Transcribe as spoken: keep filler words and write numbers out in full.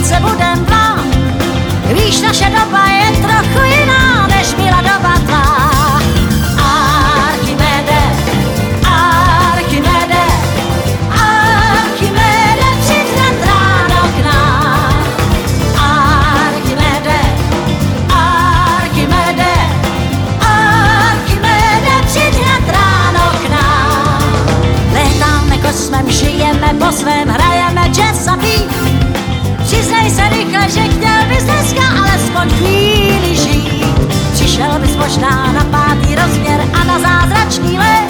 se budem dva. Víš, naše doba je trochu jiná, než byla doba tvá. Archimede, Archimede, Archimede, přijď nad ráno k nám. Archimede, Archimede, Archimede, přijď nad ráno k nám. Létáme kosmem, žijeme po svém, hrajeme jazz a beat. Přiznej se rychle, že chtěl bys dneska alespoň chvíli žít. Přišel bys možná na pátý rozměr a na zázračný let.